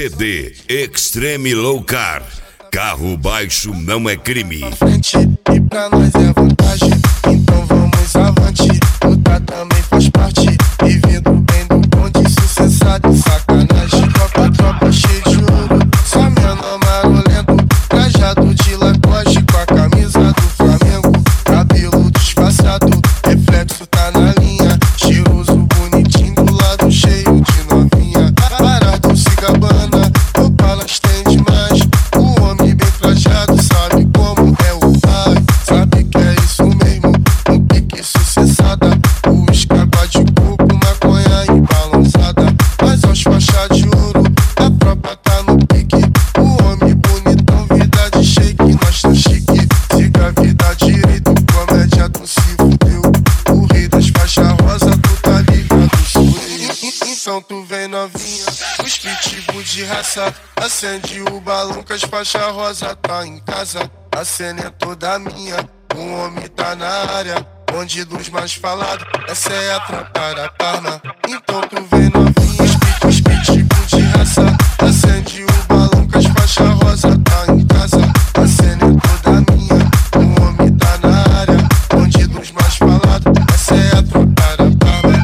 CD Extreme Low Car. Carro baixo não é crime. Frente, e pra nós é vantagem, então vamos avante. Lutar também faz parte, e vindo bem do bonde, sucessado e sacanagem. Tropa cheia de ouro, só menor marolento, trajado de Lacoste com a camisa do Flamengo. Cabelo disfarçado, reflexo tá na linha, cheiroso, bonitinho, do lado cheio de novinha. Parado se gabana, o Palas tem demais. O homem bem trajado sabe como é o pai, sabe que é isso mesmo, um pique sucessada. O escapa de coco, maconha e balançada. Mas aos faixas de ouro, a tropa tá no pique. O homem bonitão, vida de shake, nós tá chique. Siga a vida direito, comédia tu se fudeu. O rei das faixas rosa, tu tá ligado, sou eu. Então tu vem novinha, os pitbull de raça. Acende o balão que as faixas rosa tá em casa. A cena é toda minha, o homem tá na área. Bonde dos mais falados, essa é a tropa da Parma. Então tu vem novinha, os pitbull de raça. Acende o balão que as faixas rosa tá em casa. A cena é toda minha, o homem tá na área. Bonde dos mais falados, essa é a tropa da Parma.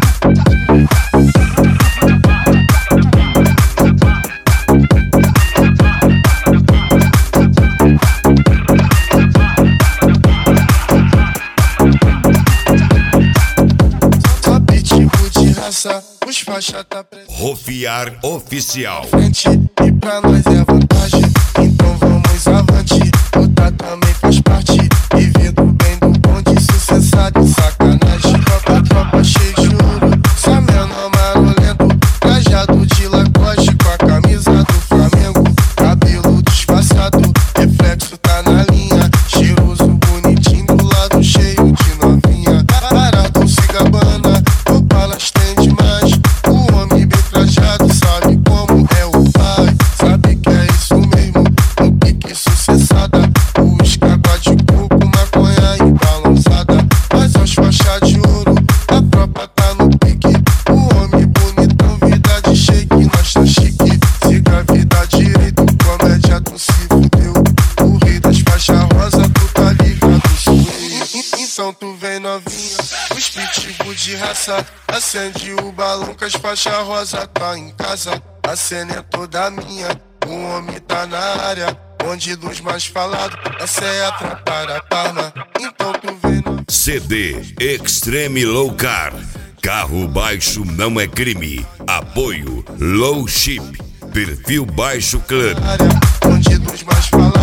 Os faixa tá presente. Rofiar Oficial. Frente, e pra nós é vantagem, então vamos avante. Lutar também faz parte, e vindo bem do bonde, sucessado e sacanagem. Tropa cheia de ouro, só menor marolento, trajado de Lacoste com a camisa do Flamengo. Cabelo disfarçado, reflexo tá na linha, cheiroso, bonitinho, do lado cheio de novinha. Parado se gabana, o Palas tem demais. O homem bem trajado sabe como é o pai, sabe que é isso mesmo, um pique sucessada. O escapa de coco, maconha e balançada. Mas aos faixas de ouro, a tropa tá no pique. O homem bonitão, vida de shake, nós tá chique. Siga a vida direito, comédia tu se fudeu. O rei das faixas rosa, tu tá ligado, sou eu. Então tu vem novinha, os pitbull de raça. Acende o balão que as faixas rosa tá em casa. A cena é toda minha, o homem tá na área. Bonde dos mais falados, essa é a tropa da Parma. Então tu vem novinha. CD Extreme Low Car. Carro baixo não é crime. Apoio Low Chip. Perfil Baixo Club. Bonde dos mais falados.